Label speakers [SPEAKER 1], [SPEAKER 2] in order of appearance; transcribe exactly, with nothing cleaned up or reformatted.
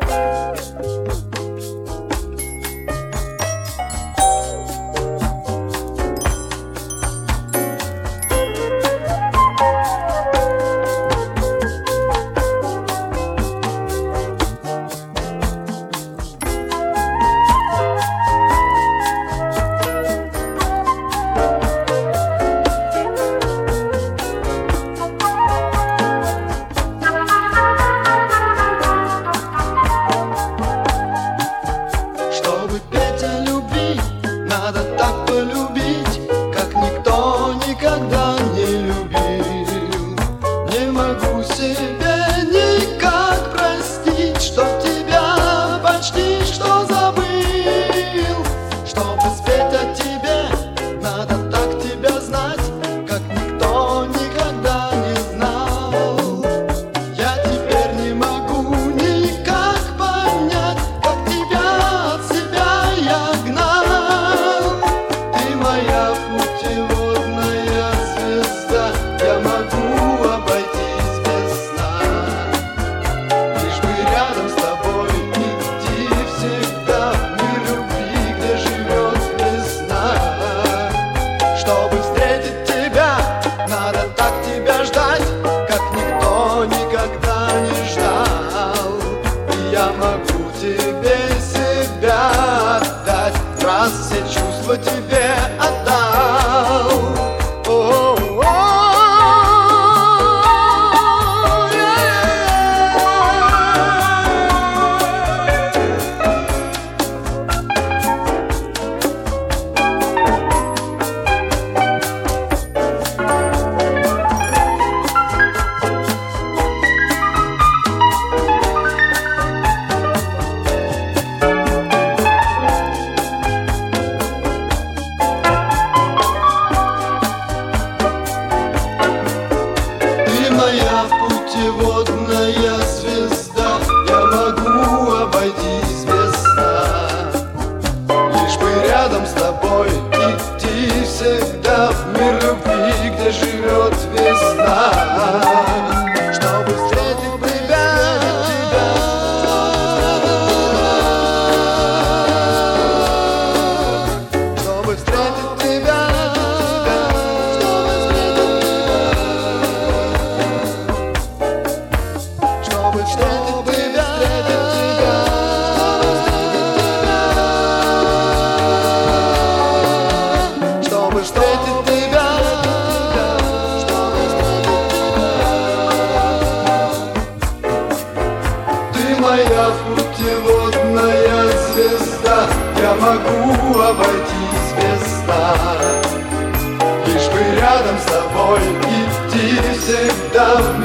[SPEAKER 1] Все чувства тебе отдал. О-о-о. Моя путеводная звезда, я могу обойтись без сна. Лишь бы рядом с тобой идти всегда в мир любви, где живет весна. Чтобы встретить тебя, чтобы встретить тебя, чтобы встретить тебя, чтобы встретить тебя, ты моя путеводная звезда, я могу обойтись без сна. Лишь бы рядом с тобой идти всегда.